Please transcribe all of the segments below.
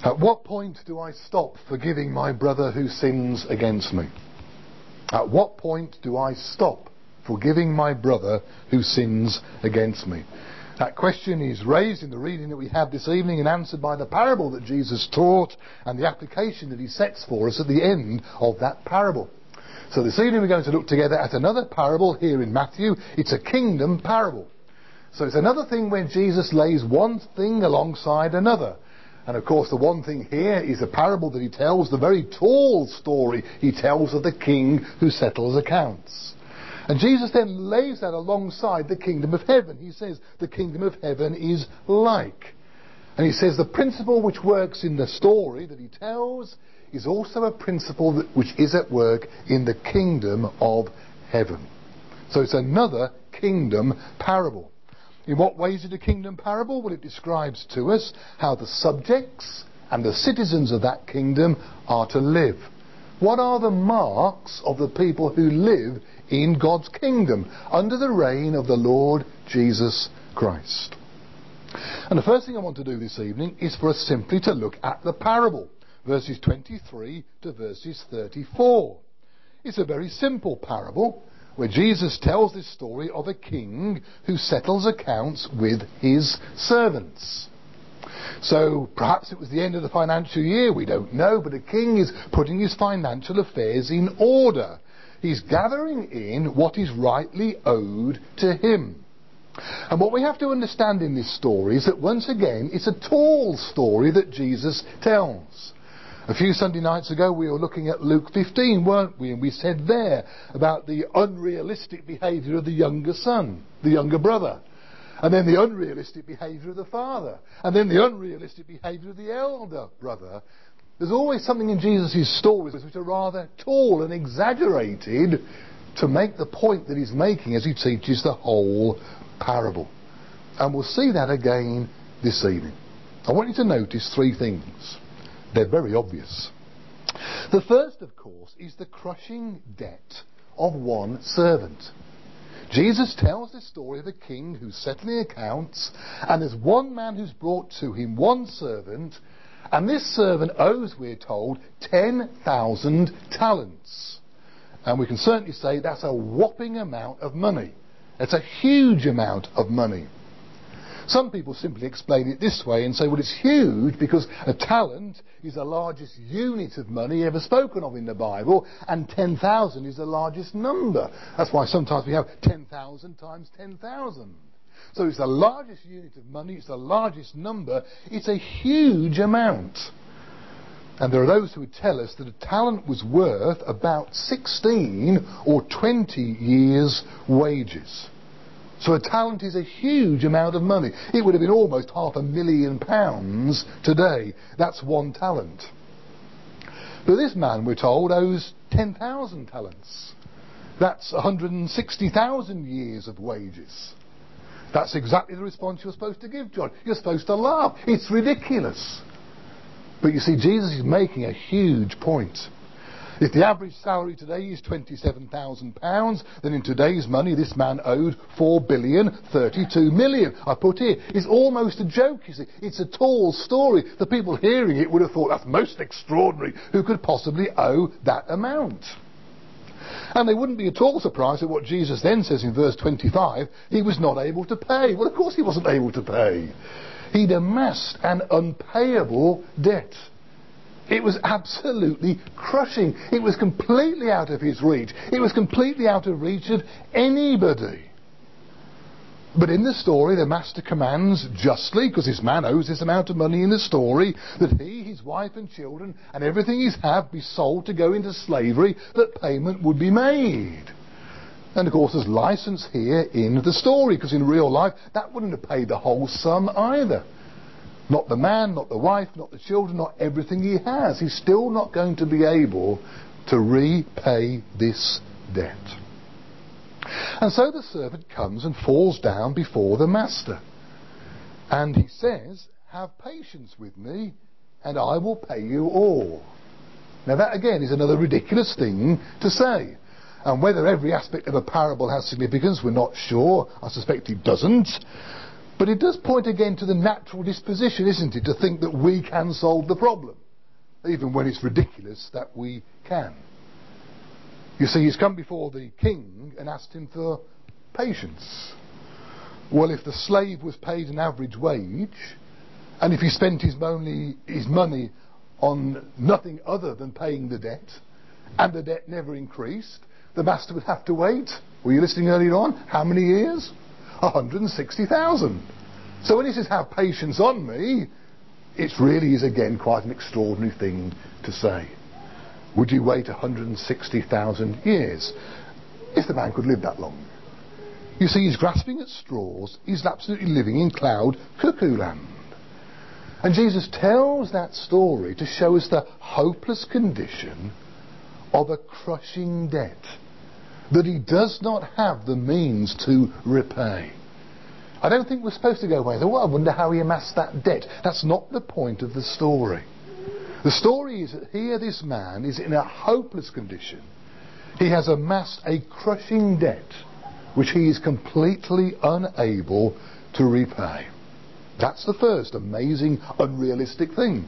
At what point do I stop forgiving my brother who sins against me? At what point do I stop forgiving my brother who sins against me? That question is raised in the reading that we have this evening and answered by the parable that Jesus taught and the application that he sets for us at the end of that parable. So this evening we're going to look together at another parable here in Matthew. It's a kingdom parable. So it's another thing when Jesus lays one thing alongside another. And of course the one thing here is a parable that he tells, the very tall story he tells of the king who settles accounts. And Jesus then lays that alongside the kingdom of heaven. He says the kingdom of heaven is like. And he says the principle which works in the story that he tells is also a principle which is at work in the kingdom of heaven. So it's another kingdom parable. In what way is it a kingdom parable? Well, it describes to us how the subjects and the citizens of that kingdom are to live. What are the marks of the people who live in God's kingdom under the reign of the Lord Jesus Christ? And the first thing I want to do this evening is for us simply to look at the parable, verses 23 to verses 34. It's a very simple parable where Jesus tells this story of a king who settles accounts with his servants. So perhaps it was the end of the financial year, we don't know, but a king is putting his financial affairs in order. He's gathering in what is rightly owed to him. And what we have to understand in this story is that once again it's a tall story that Jesus tells. A few Sunday nights ago we were looking at Luke 15, weren't we? And we said there about the unrealistic behaviour of the younger son, the younger brother. And then the unrealistic behaviour of the father. And then the unrealistic behaviour of the elder brother. There's always something in Jesus' stories which are rather tall and exaggerated to make the point that he's making as he teaches the whole parable. And we'll see that again this evening. I want you to notice three things. They're very obvious. The first, of course, is the crushing debt of one servant. Jesus tells the story of a king who's settling accounts, and there's one man who's brought to him, one servant, and this servant owes, we're told, 10,000 talents. And we can certainly say that's a whopping amount of money. It's a huge amount of money. Some people simply explain it this way and say, well, it's huge because a talent is the largest unit of money ever spoken of in the Bible, and 10,000 is the largest number. That's why sometimes we have 10,000 times 10,000. So it's the largest unit of money, it's the largest number, it's a huge amount. And there are those who would tell us that a talent was worth about 16 or 20 years' wages. So a talent is a huge amount of money. It would have been almost £500,000 today. That's one talent. But this man, we're told, owes 10,000 talents. That's 160,000 years of wages. That's exactly the response you're supposed to give, John. You're supposed to laugh. It's ridiculous. But you see, Jesus is making a huge point. If the average salary today is £27,000, then in today's money this man owed £4,032,000,000. I put here, it's almost a joke, you see. It's a tall story. The people hearing it would have thought that's most extraordinary. Who could possibly owe that amount? And they wouldn't be at all surprised at what Jesus then says in verse 25. He was not able to pay. Well, of course he wasn't able to pay. He'd amassed an unpayable debt. It was absolutely crushing. It was completely out of his reach. It was completely out of reach of anybody. But in the story, the master commands justly, because this man owes this amount of money in the story, that he, his wife and children, and everything he's have be sold to go into slavery, that payment would be made. And of course there's license here in the story, because in real life that wouldn't have paid the whole sum either. Not the man, not the wife, not the children, not everything he has. He's still not going to be able to repay this debt. And so the servant comes and falls down before the master. And he says, have patience with me and I will pay you all. Now that again is another ridiculous thing to say. And whether every aspect of a parable has significance, we're not sure. I suspect it doesn't. But it does point again to the natural disposition, isn't it, to think that we can solve the problem, even when it's ridiculous that we can. You see, he's come before the king and asked him for patience. Well, if the slave was paid an average wage, and if he spent his money on nothing other than paying the debt, and the debt never increased, the master would have to wait. Were you listening earlier on? How many years? 160,000. So when he says, have patience on me, it really is again quite an extraordinary thing to say. Would you wait 160,000 years? If the man could live that long. You see, he's grasping at straws. He's absolutely living in cloud cuckoo land. And Jesus tells that story to show us the hopeless condition of a crushing debt that he does not have the means to repay. I don't think we're supposed to go away and say, well, I wonder how he amassed that debt. That's not the point of the story. The story is that here this man is in a hopeless condition. He has amassed a crushing debt which he is completely unable to repay. That's the first amazing, unrealistic thing.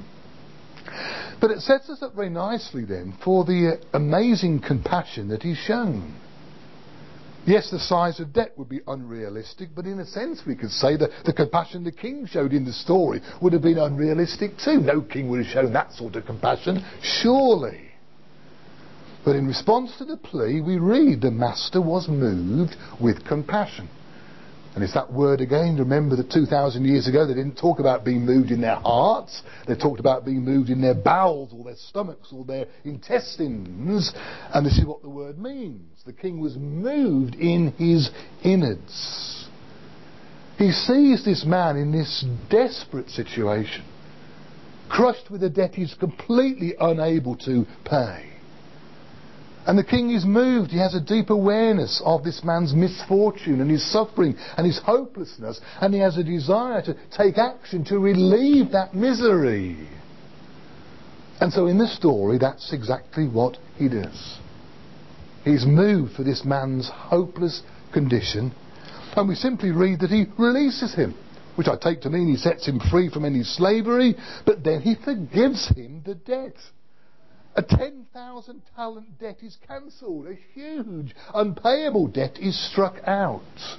But it sets us up very nicely then for the amazing compassion that he's shown. Yes, the size of debt would be unrealistic, but in a sense we could say that the compassion the king showed in the story would have been unrealistic too. No king would have shown that sort of compassion, surely. But in response to the plea, we read the master was moved with compassion. And it's that word again. Remember that 2,000 years ago they didn't talk about being moved in their hearts. They talked about being moved in their bowels or their stomachs or their intestines. And this is what the word means. The king was moved in his innards. He sees this man in this desperate situation, crushed with a debt he's completely unable to pay. And the king is moved. He has a deep awareness of this man's misfortune and his suffering and his hopelessness, and he has a desire to take action to relieve that misery. And so in this story, that's exactly what he does. He's moved for this man's hopeless condition, and we simply read that he releases him, which I take to mean he sets him free from any slavery, but then he forgives him the debt. A 10,000 talent debt is cancelled. A huge, unpayable debt is struck out.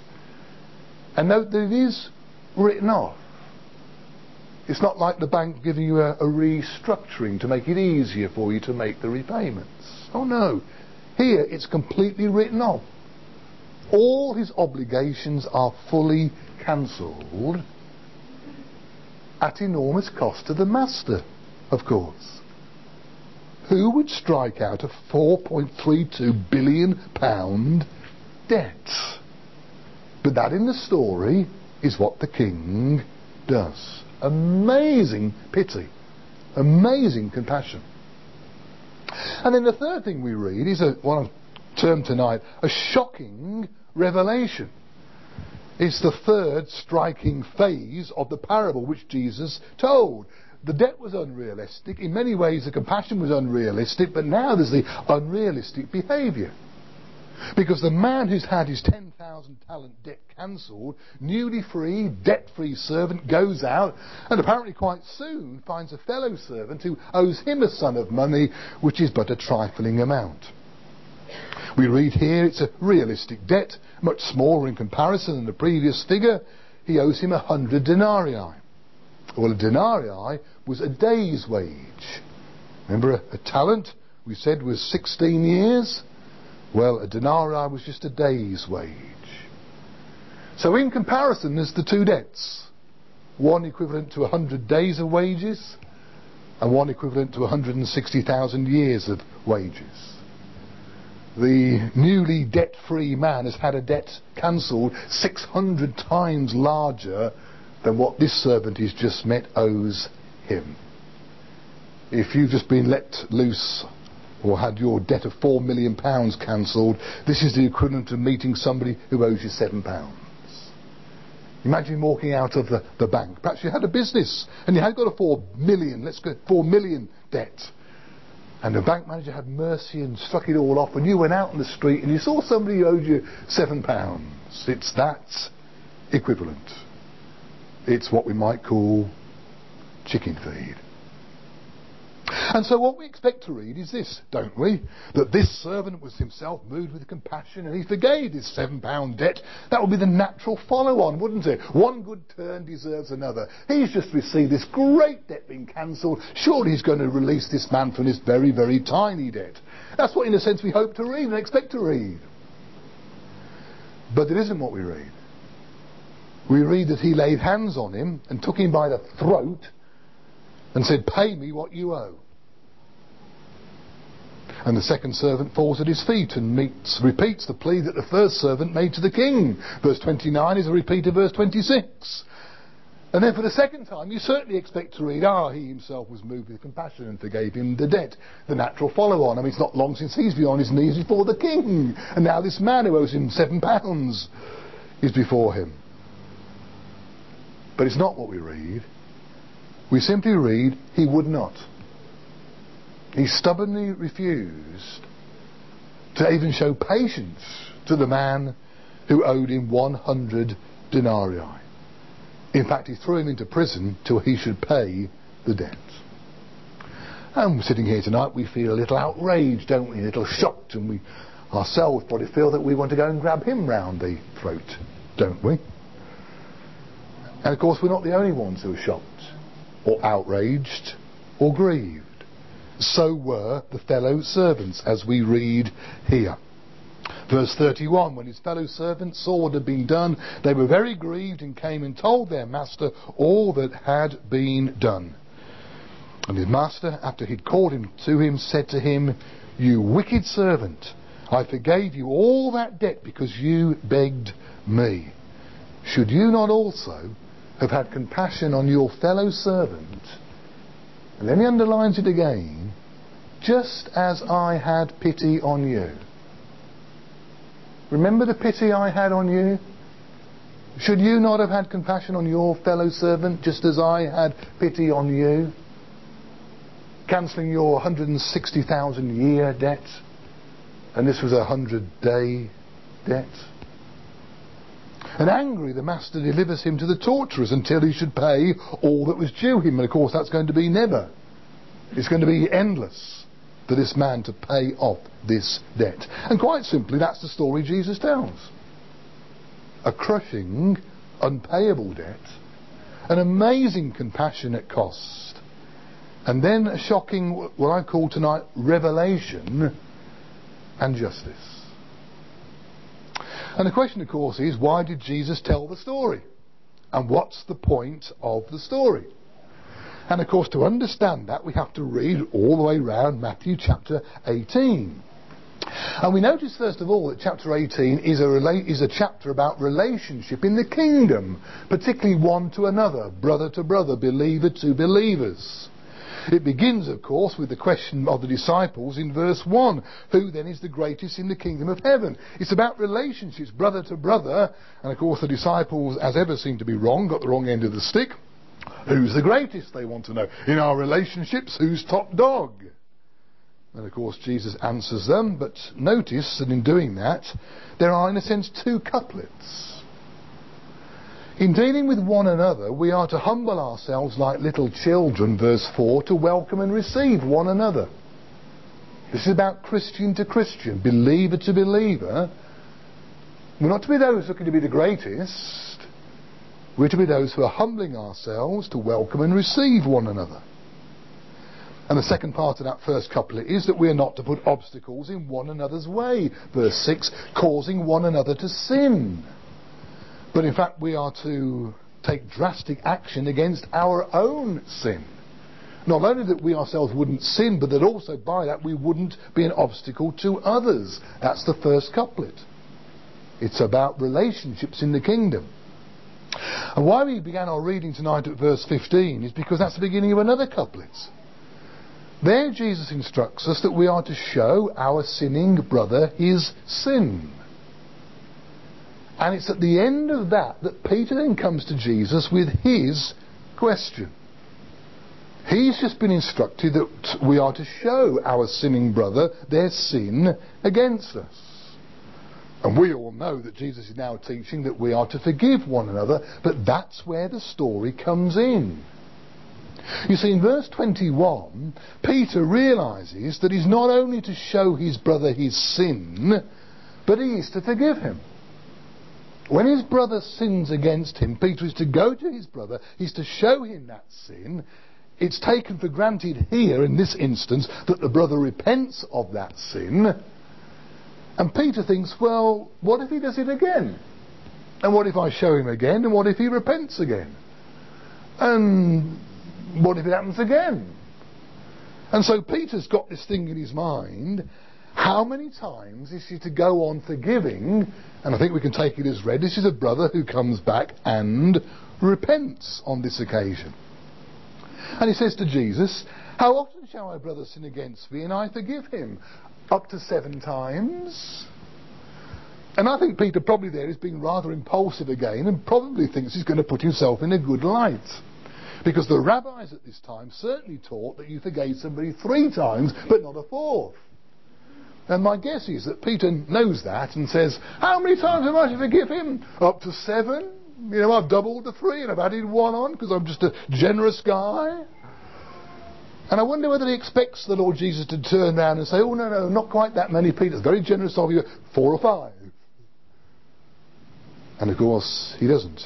And note that it is written off. It's not like the bank giving you a restructuring to make it easier for you to make the repayments. Oh no. Here it's completely written off. All his obligations are fully cancelled at enormous cost to the master, of course. Who would strike out a £4.32 billion debt? But that in the story is what the king does. Amazing pity. Amazing compassion. And then the third thing we read is what I've termed tonight a shocking revelation. It's the third striking phase of the parable which Jesus told. The debt was unrealistic. In many ways the compassion was unrealistic, but now there's the unrealistic behaviour. Because the man who's had his 10,000 talent debt cancelled, newly free, debt-free servant goes out and apparently quite soon finds a fellow servant who owes him a sum of money which is but a trifling amount. We read here it's a realistic debt, much smaller in comparison than the previous figure. He owes him 100 denarii. Well, a denarii was a day's wage. Remember, a talent, we said, was 16 years? Well, a denarii was just a day's wage. So in comparison, there's the two debts. One equivalent to 100 days of wages, and one equivalent to 160,000 years of wages. The newly debt-free man has had a debt cancelled 600 times larger than what this servant he's just met owes him. If you've just been let loose or had your debt of £4 million cancelled, this is the equivalent of meeting somebody who owes you £7. Imagine walking out of the bank. Perhaps you had a business and you had got a 4 million debt. And the bank manager had mercy and struck it all off, and you went out on the street and you saw somebody who owed you £7. It's that equivalent. It's what we might call chicken feed. And so what we expect to read is this, don't we? That this servant was himself moved with compassion and he forgave his £7 debt. That would be the natural follow-on, wouldn't it? One good turn deserves another. He's just received this great debt being cancelled. Surely he's going to release this man from this very, very tiny debt. That's what, in a sense, we hope to read and expect to read. But it isn't what we read. We read that he laid hands on him and took him by the throat and said, "Pay me what you owe." And the second servant falls at his feet and repeats the plea that the first servant made to the king. Verse 29 is a repeat of verse 26. And then for the second time, you certainly expect to read, he himself was moved with compassion and forgave him the debt. The natural follow-on. I mean, it's not long since he's been on his knees before the king. And now this man who owes him £7 is before him. But it's not what we read. We simply read, he would not. He stubbornly refused to even show patience to the man who owed him 100 denarii. In fact, he threw him into prison till he should pay the debt. And sitting here tonight, we feel a little outraged, don't we? A little shocked, and we ourselves probably feel that we want to go and grab him round the throat, don't we? And of course, we're not the only ones who are shocked, or outraged, or grieved. So were the fellow servants, as we read here. Verse 31, when his fellow servants saw what had been done, they were very grieved and came and told their master all that had been done. And his master, after he'd called him to him, said to him, "You wicked servant, I forgave you all that debt because you begged me. Should you not also have had compassion on your fellow servant?" And then he underlines it again, "just as I had pity on you." Remember the pity I had on you? Should you not have had compassion on your fellow servant just as I had pity on you? Cancelling your 160,000 year debt, and this was a 100-day debt. And angry, the master delivers him to the torturers until he should pay all that was due him. And of course that's going to be never. It's going to be endless for this man to pay off this debt. And quite simply, that's the story Jesus tells. A crushing, unpayable debt, an amazing compassionate cost, and then a shocking, what I call tonight, revelation and justice. And the question, of course, is, why did Jesus tell the story? And what's the point of the story? And of course, to understand that, we have to read all the way round Matthew chapter 18. And we notice, first of all, that chapter 18 is a chapter about relationship in the kingdom, particularly one to another, brother to brother, believer to believers. It begins, of course, with the question of the disciples in verse 1. Who then is the greatest in the kingdom of heaven? It's about relationships, brother to brother. And of course the disciples, as ever, seem to be wrong, got the wrong end of the stick. Who's the greatest, they want to know. In our relationships, who's top dog? And of course Jesus answers them, but notice that in doing that, there are in a sense two couplets. In dealing with one another, we are to humble ourselves like little children, verse 4, to welcome and receive one another. This is about Christian to Christian, believer to believer. We're not to be those looking to be the greatest. We're to be those who are humbling ourselves to welcome and receive one another. And the second part of that first couplet is that we are not to put obstacles in one another's way. Verse 6, causing one another to sin. But in fact, we are to take drastic action against our own sin. Not only that we ourselves wouldn't sin, but that also by that we wouldn't be an obstacle to others. That's the first couplet. It's about relationships in the kingdom. And why we began our reading tonight at verse 15 is because that's the beginning of another couplet. There Jesus instructs us that we are to show our sinning brother his sin. And it's at the end of that Peter then comes to Jesus with his question. He's just been instructed that we are to show our sinning brother their sin against us. And we all know that Jesus is now teaching that we are to forgive one another, but that's where the story comes in. You see, in verse 21, Peter realises that he's not only to show his brother his sin, but he is to forgive him. When his brother sins against him, Peter is to go to his brother, he's to show him that sin. It's taken for granted here, in this instance, that the brother repents of that sin. And Peter thinks, well, what if he does it again? And what if I show him again? And what if he repents again? And what if it happens again? And so Peter's got this thing in his mind. How many times is he to go on forgiving? And I think we can take it as read. This is a brother who comes back and repents on this occasion. And he says to Jesus, how often shall my brother sin against me and I forgive him? Up to 7 times? And I think Peter probably there is being rather impulsive again and probably thinks he's going to put himself in a good light. Because the rabbis at this time certainly taught that you forgave somebody 3 times but not a 4th. And my guess is that Peter knows that and says, how many times am I to forgive him? Up to 7? You know, I've doubled the 3 and I've added 1 on because I'm just a generous guy. And I wonder whether he expects the Lord Jesus to turn around and say, oh, no, not quite that many, Peter. It's very generous of you. 4 or 5. And of course, he doesn't.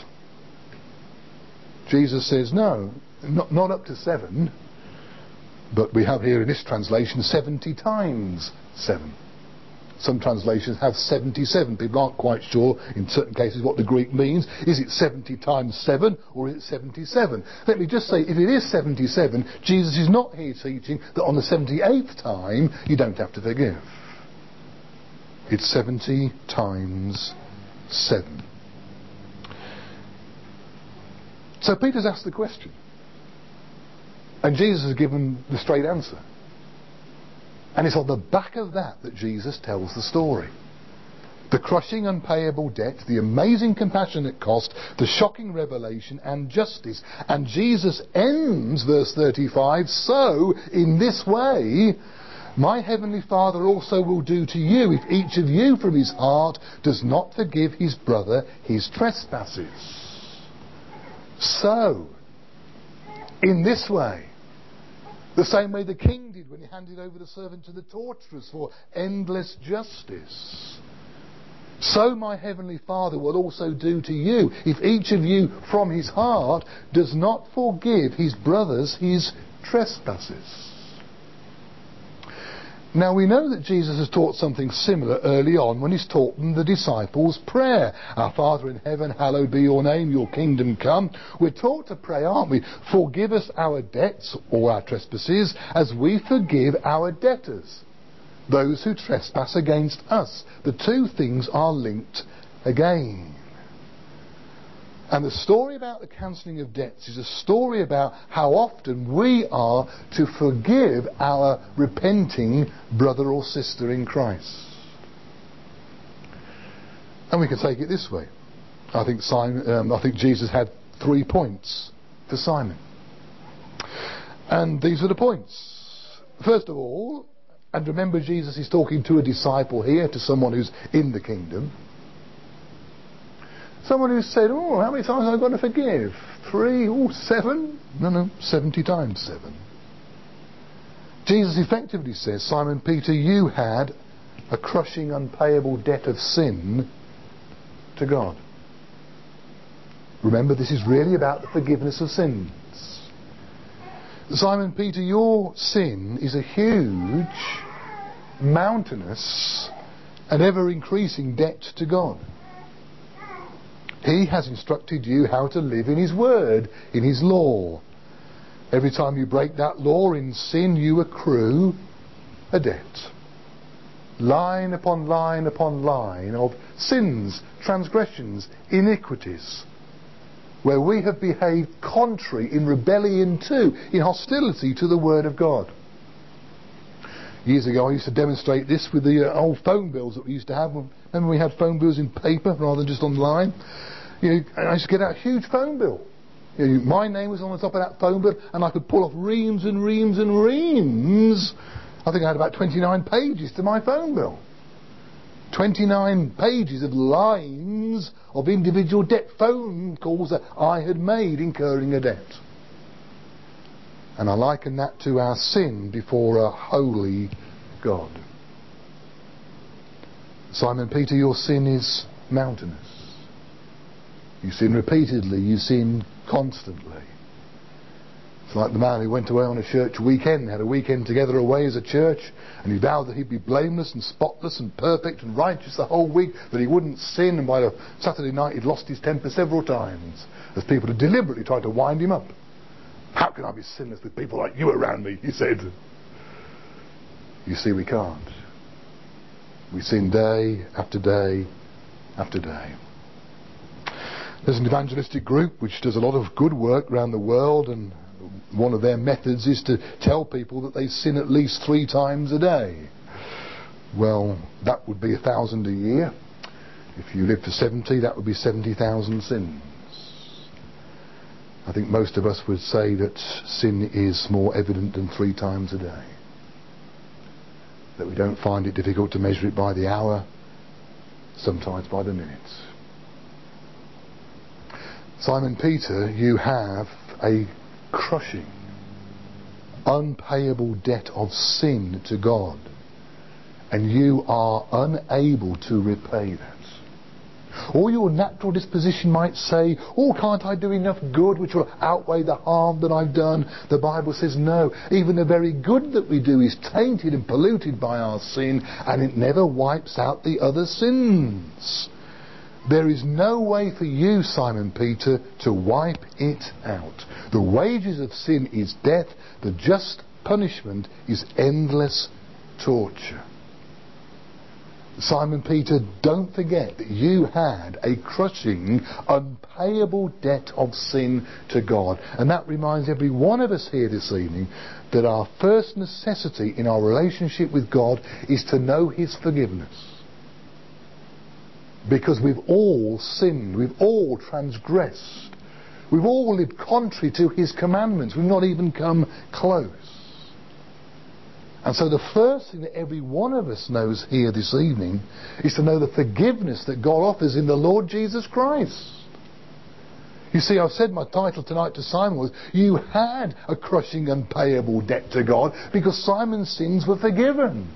Jesus says, no, not up to 7. But we have here in this translation 70 times 7. Some translations have 77. People aren't quite sure in certain cases what the Greek means. Is it 70 times 7 or is it 77? Let me just say, if it is 77, Jesus is not here teaching that on the 78th time you don't have to forgive. It's 70 times 7. So Peter's asked the question. And Jesus has given the straight answer. And it's on the back of that Jesus tells the story. The crushing unpayable debt, the amazing compassionate cost, the shocking revelation and justice. And Jesus ends verse 35, so in this way my heavenly Father also will do to you if each of you from his heart does not forgive his brother his trespasses. So, in this way, the same way the king did when he handed over the servant to the torturers for endless justice. So my heavenly Father will also do to you if each of you from his heart does not forgive his brothers his trespasses. Now we know that Jesus has taught something similar early on when he's taught them the disciples' prayer. Our Father in heaven, hallowed be your name, your kingdom come. We're taught to pray, aren't we? Forgive us our debts or our trespasses as we forgive our debtors, those who trespass against us. The two things are linked again. And the story about the cancelling of debts is a story about how often we are to forgive our repenting brother or sister in Christ. And we can take it this way. I think Jesus had 3 points for Simon. And these are the points. First of all, and remember Jesus is talking to a disciple here, to someone who's in the kingdom. Someone who said, oh, how many times have I got to forgive? 3? Oh, 7? No, 70 times 7. Jesus effectively says, Simon Peter, you had a crushing, unpayable debt of sin to God. Remember, this is really about the forgiveness of sins. Simon Peter, your sin is a huge, mountainous, and ever-increasing debt to God. He has instructed you how to live in his word, in his law. Every time you break that law in sin, you accrue a debt. Line upon line upon line of sins, transgressions, iniquities, where we have behaved contrary, in rebellion to, in hostility to the word of God. Years ago I used to demonstrate this with the old phone bills that we used to have. Remember we had phone bills in paper rather than just online? I used to get out a huge phone bill. My name was on the top of that phone bill and I could pull off reams and reams and reams. I think I had about 29 pages to my phone bill. 29 pages of lines of individual debt, phone calls that I had made incurring a debt. And I liken that to our sin before a holy God. Simon Peter, your sin is mountainous. You sin repeatedly, you sin constantly. It's like the man who went away on a church weekend, had a weekend together away as a church, and he vowed that he'd be blameless and spotless and perfect and righteous the whole week, that he wouldn't sin, and by the Saturday night he'd lost his temper several times as people had deliberately tried to wind him up. How can I be sinless with people like you around me, he said. You see, we can't. We sin day after day after day. There's an evangelistic group which does a lot of good work around the world, and one of their methods is to tell people that they sin at least 3 times a day. Well, that would be 1,000 a year. If you live to 70, that would be 70,000 sins. I think most of us would say that sin is more evident than 3 times a day. That we don't find it difficult to measure it by the hour, sometimes by the minute. Simon Peter, you have a crushing, unpayable debt of sin to God, and you are unable to repay that. Or your natural disposition might say, oh, can't I do enough good which will outweigh the harm that I've done? The Bible says no. Even the very good that we do is tainted and polluted by our sin, and it never wipes out the other sins. There is no way for you, Simon Peter, to wipe it out. The wages of sin is death. The just punishment is endless torture. Simon Peter, don't forget that you had a crushing, unpayable debt of sin to God. And that reminds every one of us here this evening that our first necessity in our relationship with God is to know His forgiveness. Because we've all sinned, we've all transgressed, we've all lived contrary to His commandments, we've not even come close. And so the first thing that every one of us knows here this evening is to know the forgiveness that God offers in the Lord Jesus Christ. You see, I've said my title tonight to Simon was, you had a crushing, unpayable debt to God because Simon's sins were forgiven.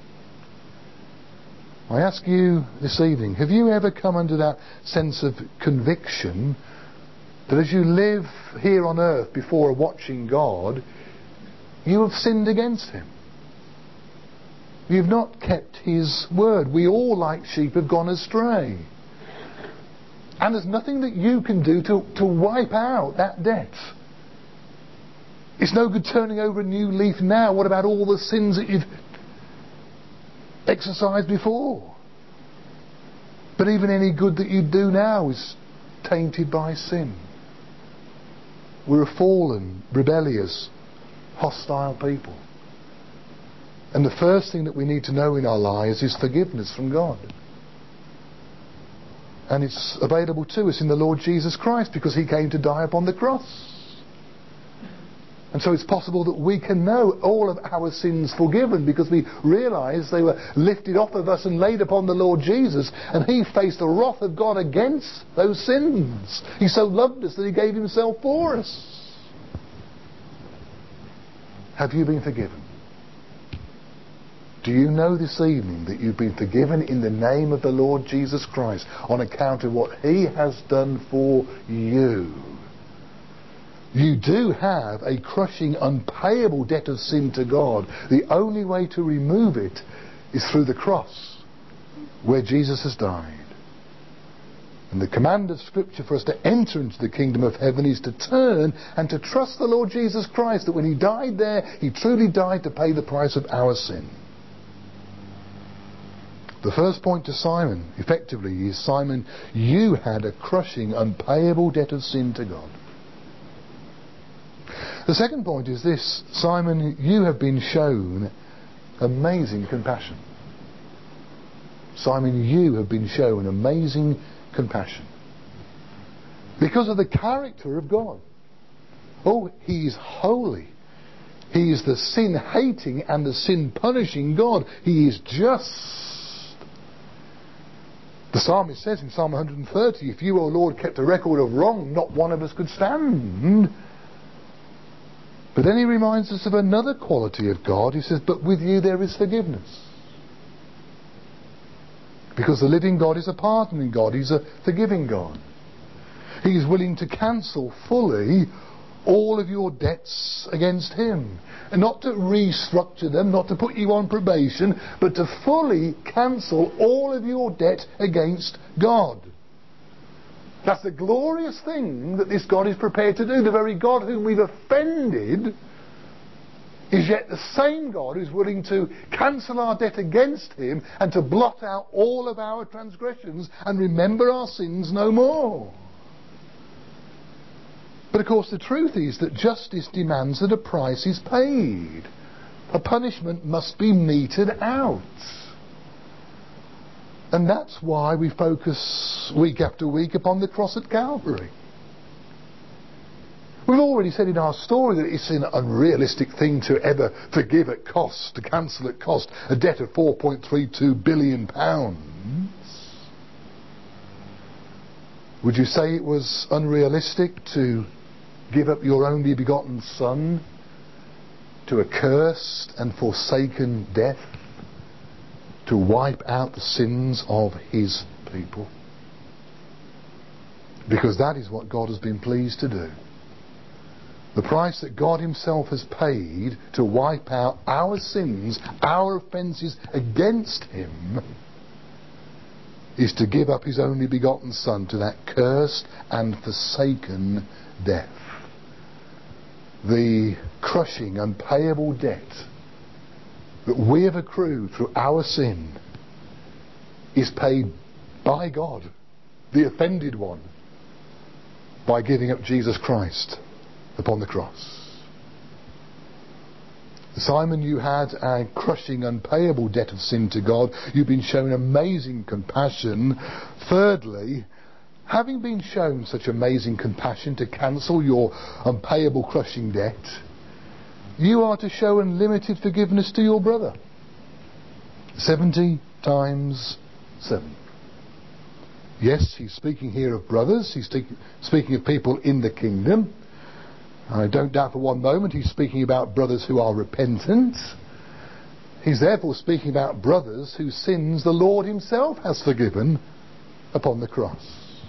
I ask you this evening, have you ever come under that sense of conviction that as you live here on earth before a watching God, you have sinned against Him? You've not kept His word. We all, like sheep, have gone astray. And there's nothing that you can do to wipe out that debt. It's no good turning over a new leaf now. What about all the sins that you've exercised before? But even any good that you do now is tainted by sin. We're a fallen, rebellious, hostile people. And the first thing that we need to know in our lives is forgiveness from God. And it's available to us in the Lord Jesus Christ because He came to die upon the cross. And so it's possible that we can know all of our sins forgiven because we realise they were lifted off of us and laid upon the Lord Jesus, and He faced the wrath of God against those sins. He so loved us that He gave Himself for us. Have you been forgiven? Do you know this evening that you've been forgiven in the name of the Lord Jesus Christ on account of what He has done for you? You do have a crushing, unpayable debt of sin to God. The only way to remove it is through the cross, where Jesus has died. And the command of Scripture for us to enter into the kingdom of heaven is to turn and to trust the Lord Jesus Christ, that when He died there, He truly died to pay the price of our sin. The first point to Simon, effectively, is Simon, you had a crushing, unpayable debt of sin to God. The second point is this: Simon, you have been shown amazing compassion. Simon, you have been shown amazing compassion. Because of the character of God. Oh, He is holy. He is the sin-hating and the sin-punishing God. He is just. The psalmist says in Psalm 130, if you, O Lord, kept a record of wrong, not one of us could stand. But then he reminds us of another quality of God. He says, but with you there is forgiveness. Because the living God is a pardoning God. He's a forgiving God. He is willing to cancel fully all of your debts against him. And not to restructure them, not to put you on probation, but to fully cancel all of your debt against God. That's the glorious thing that this God is prepared to do. The very God whom we've offended is yet the same God who's willing to cancel our debt against him and to blot out all of our transgressions and remember our sins no more. But of course the truth is that justice demands that a price is paid. A punishment must be meted out. And that's why we focus week after week upon the cross at Calvary. We've already said in our story that it's an unrealistic thing to ever forgive at cost, to cancel at cost, a debt of £4.32 billion. Would you say it was unrealistic to give up your only begotten Son to a cursed and forsaken death, to wipe out the sins of his people? Because that is what God has been pleased to do. The price that God himself has paid to wipe out our sins, our offences against him, is to give up his only begotten Son to that cursed and forsaken death. The crushing, unpayable debt that we have accrued through our sin is paid by God, the offended one, by giving up Jesus Christ upon the cross. Simon, you had a crushing, unpayable debt of sin to God. You've been shown amazing compassion. Thirdly, having been shown such amazing compassion to cancel your unpayable, crushing debt, you are to show unlimited forgiveness to your brother. 70 times 7. Yes, he's speaking here of brothers. He's speaking of people in the kingdom. I don't doubt for one moment he's speaking about brothers who are repentant. He's therefore speaking about brothers whose sins the Lord himself has forgiven upon the cross.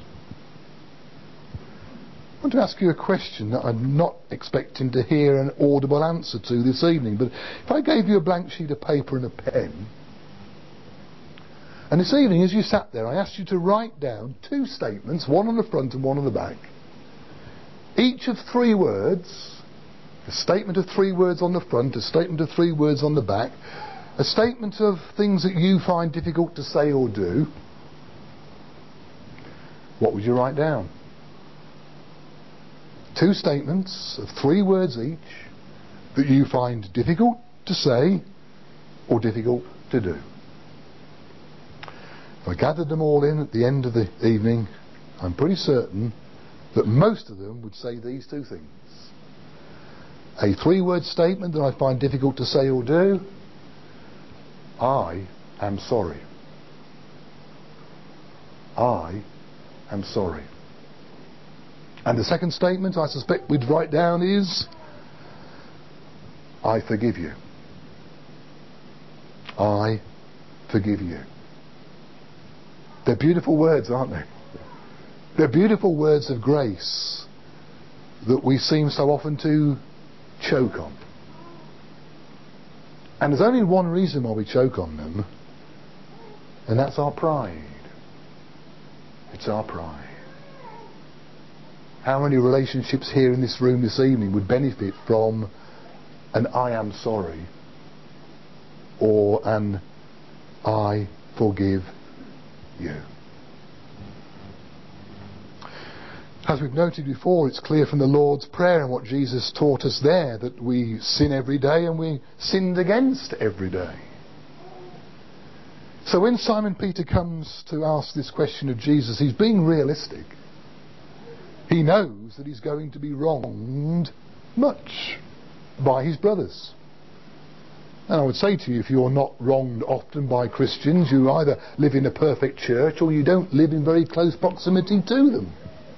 I want to ask you a question that I'm not expecting to hear an audible answer to this evening, but if I gave you a blank sheet of paper and a pen, and this evening as you sat there I asked you to write down 2 statements, one on the front and one on the back, each of 3 words, a statement of 3 words on the front, a statement of 3 words on the back, a statement of things that you find difficult to say or do, what would you write down? 2 statements of 3 words each that you find difficult to say or difficult to do. If I gathered them all in at the end of the evening, I'm pretty certain that most of them would say these 2 things. A 3-word statement that I find difficult to say or do: I am sorry. I am sorry. And the second statement I suspect we'd write down is: I forgive you. I forgive you. They're beautiful words, aren't they? They're beautiful words of grace that we seem so often to choke on. And there's only one reason why we choke on them, and that's our pride. It's our pride. How many relationships here in this room this evening would benefit from an I am sorry or an I forgive you? As we've noted before, it's clear from the Lord's Prayer and what Jesus taught us there that we sin every day and we sinned against every day. So when Simon Peter comes to ask this question of Jesus, he's being realistic. He knows that he's going to be wronged much by his brothers. And I would say to you, if you're not wronged often by Christians, you either live in a perfect church or you don't live in very close proximity to them.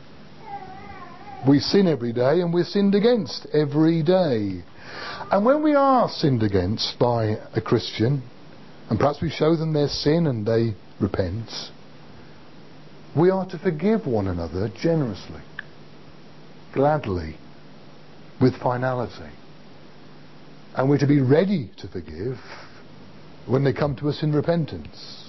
We sin every day and we're sinned against every day. And when we are sinned against by a Christian, and perhaps we show them their sin and they repent, we are to forgive one another generously, gladly, with finality. And we're to be ready to forgive when they come to us in repentance.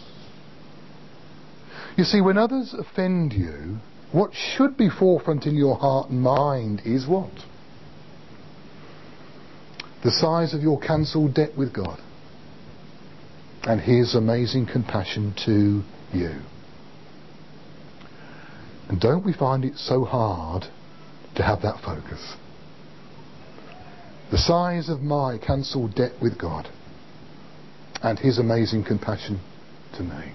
You see, when others offend you, what should be forefront in your heart and mind is what? The size of your cancelled debt with God and His amazing compassion to you. And don't we find it so hard to have that focus? The size of my cancelled debt with God and His amazing compassion to me.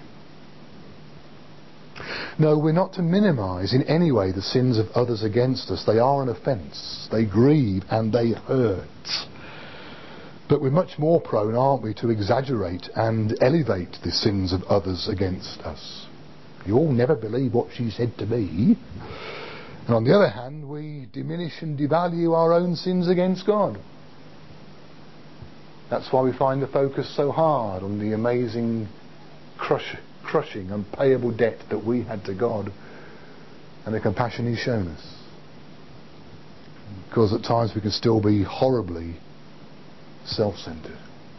No, we're not to minimise in any way the sins of others against us. They are an offence. They grieve and they hurt. But we're much more prone, aren't we, to exaggerate and elevate the sins of others against us. You'll never believe what she said to me. And on the other hand, we diminish and devalue our own sins against God. That's why we find the focus so hard on the amazing, crushing, unpayable debt that we had to God and the compassion He's shown us. Because at times we can still be horribly self-centred.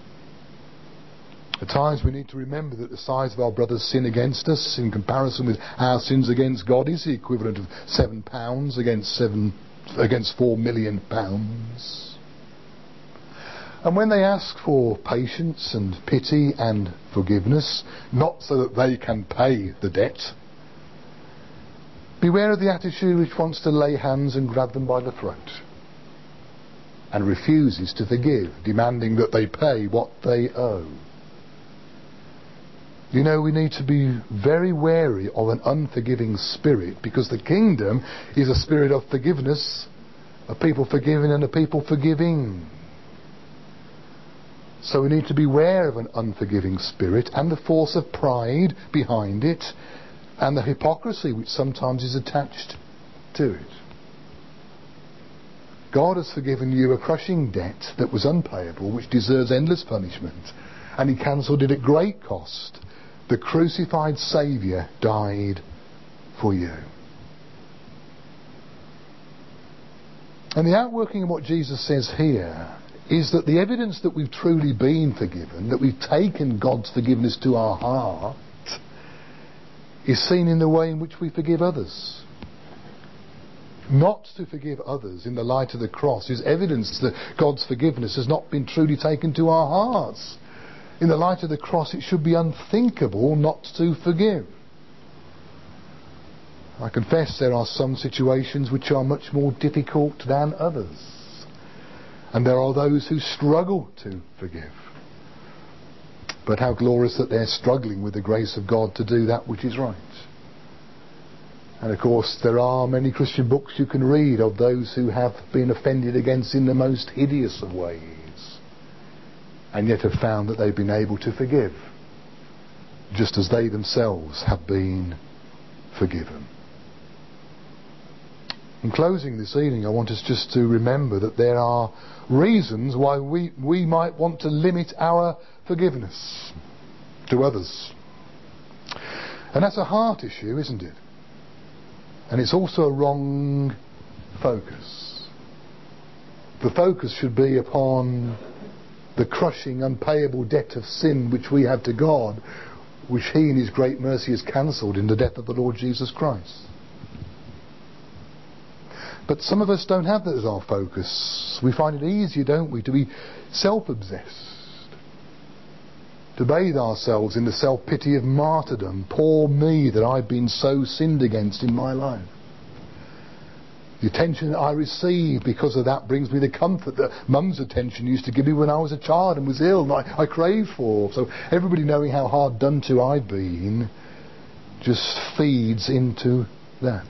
At times we need to remember that the size of our brother's sin against us in comparison with our sins against God is the equivalent of £7 against £4 million. And when they ask for patience and pity and forgiveness, not so that they can pay the debt, beware of the attitude which wants to lay hands and grab them by the throat and refuses to forgive, demanding that they pay what they owe. You know, we need to be very wary of an unforgiving spirit, because the kingdom is a spirit of forgiveness, a people forgiving and a people forgiving. So we need to beware of an unforgiving spirit and the force of pride behind it and the hypocrisy which sometimes is attached to it. God has forgiven you a crushing debt that was unpayable, which deserves endless punishment, and He cancelled it at great cost. The crucified Saviour died for you. And the outworking of what Jesus says here is that the evidence that we've truly been forgiven, that we've taken God's forgiveness to our heart, is seen in the way in which we forgive others. Not to forgive others in the light of the cross is evidence that God's forgiveness has not been truly taken to our hearts. In the light of the cross, it should be unthinkable not to forgive. I confess there are some situations which are much more difficult than others. And there are those who struggle to forgive. But how glorious that they're struggling with the grace of God to do that which is right. And of course there are many Christian books you can read of those who have been offended against in the most hideous of ways, and yet have found that they've been able to forgive, just as they themselves have been forgiven. In closing this evening, I want us just to remember that there are reasons why we might want to limit our forgiveness to others. And that's a heart issue, isn't it? And it's also a wrong focus. The focus should be upon the crushing, unpayable debt of sin which we have to God, which He in His great mercy has cancelled in the death of the Lord Jesus Christ. But some of us don't have that as our focus. We find it easier, don't we, to be self-obsessed, to bathe ourselves in the self-pity of martyrdom. Poor me that I've been so sinned against in my life. The attention that I receive because of that brings me the comfort that Mum's attention used to give me when I was a child and was ill, and I craved for. So everybody knowing how hard done to I've been just feeds into that.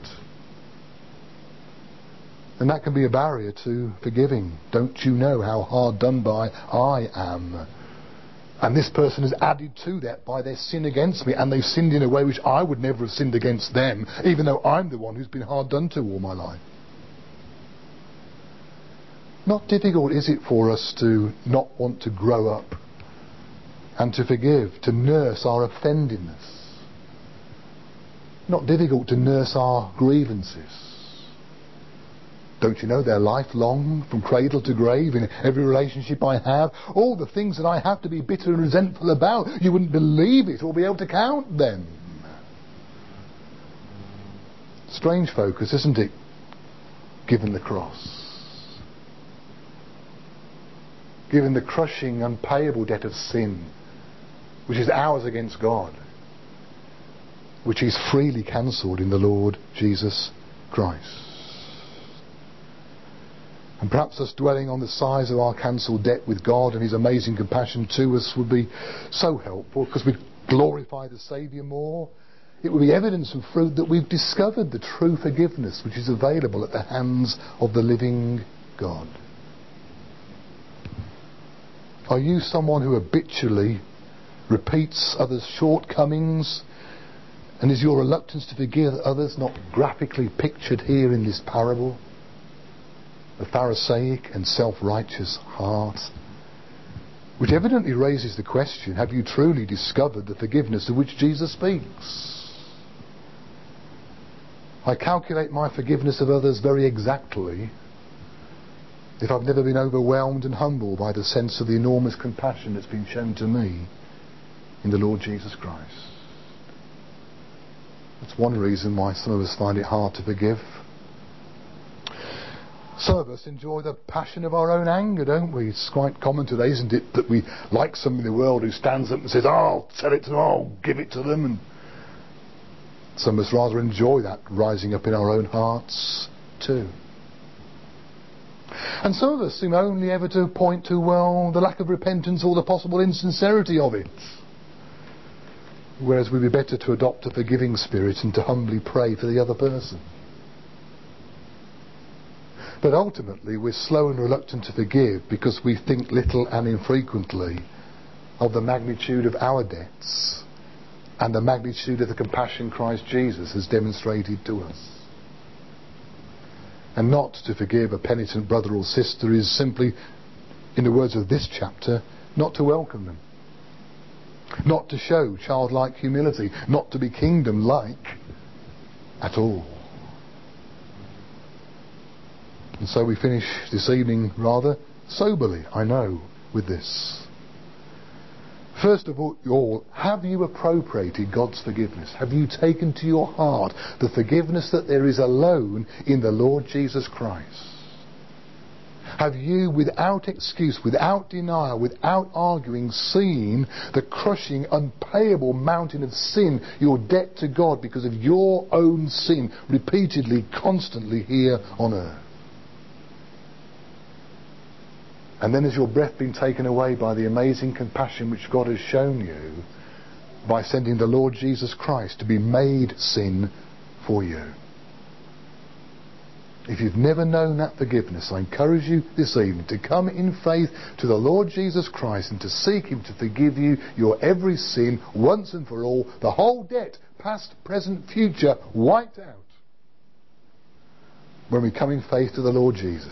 And that can be a barrier to forgiving. Don't you know how hard done by I am? And this person has added to that by their sin against me, and they've sinned in a way which I would never have sinned against them, even though I'm the one who's been hard done to all my life. Not difficult, is it, for us to not want to grow up and to forgive, to nurse our offendedness? Not difficult to nurse our grievances. Don't you know they're lifelong, from cradle to grave, in every relationship I have? All the things that I have to be bitter and resentful about, you wouldn't believe it or be able to count them. Strange focus, isn't it? Given the cross. Given the crushing, unpayable debt of sin, which is ours against God, which is freely cancelled in the Lord Jesus Christ. And perhaps us dwelling on the size of our cancelled debt with God and His amazing compassion to us would be so helpful, because we'd glorify the Saviour more. It would be evidence and fruit that we've discovered the true forgiveness which is available at the hands of the living God. Are you someone who habitually repeats others' shortcomings? And is your reluctance to forgive others not graphically pictured here in this parable? The Pharisaic and self-righteous heart, which evidently raises the question, have you truly discovered the forgiveness of which Jesus speaks? I calculate my forgiveness of others very exactly if I've never been overwhelmed and humbled by the sense of the enormous compassion that's been shown to me in the Lord Jesus Christ. That's one reason why some of us find it hard to forgive. Some of us enjoy the passion of our own anger, don't we? It's quite common today, isn't it, that we like someone in the world who stands up and says, I'll tell it to them, I'll give it to them. And some of us rather enjoy that rising up in our own hearts too. And some of us seem only ever to point to, well, the lack of repentance or the possible insincerity of it. Whereas we'd be better to adopt a forgiving spirit and to humbly pray for the other person. But ultimately we're slow and reluctant to forgive because we think little and infrequently of the magnitude of our debts and the magnitude of the compassion Christ Jesus has demonstrated to us. And not to forgive a penitent brother or sister is simply, in the words of this chapter, not to welcome them, not to show childlike humility, not to be kingdom-like at all. And so we finish this evening rather soberly, I know, with this. First of all, have you appropriated God's forgiveness? Have you taken to your heart the forgiveness that there is alone in the Lord Jesus Christ? Have you, without excuse, without denial, without arguing, seen the crushing, unpayable mountain of sin, your debt to God because of your own sin, repeatedly, constantly here on earth? And then has your breath been taken away by the amazing compassion which God has shown you by sending the Lord Jesus Christ to be made sin for you? If you've never known that forgiveness, I encourage you this evening to come in faith to the Lord Jesus Christ and to seek Him to forgive you your every sin once and for all, the whole debt, past, present, future, wiped out, when we come in faith to the Lord Jesus.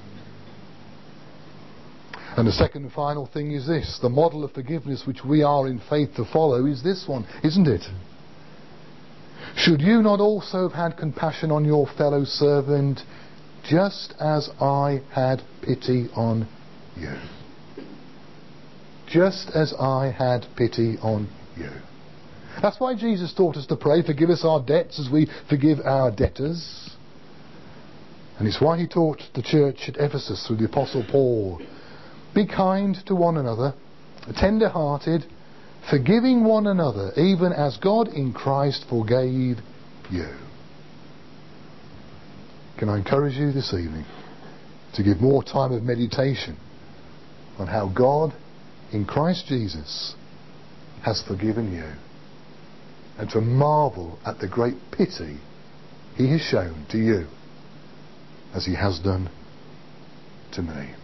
And the second and final thing is this: the model of forgiveness which we are in faith to follow is this one, isn't it? Should you not also have had compassion on your fellow servant, just as I had pity on you? Just as I had pity on you. That's why Jesus taught us to pray, forgive us our debts as we forgive our debtors. And it's why He taught the church at Ephesus through the Apostle Paul, be kind to one another, tender-hearted, forgiving one another, even as God in Christ forgave you. Can I encourage you this evening to give more time of meditation on how God in Christ Jesus has forgiven you, and to marvel at the great pity He has shown to you as He has done to me.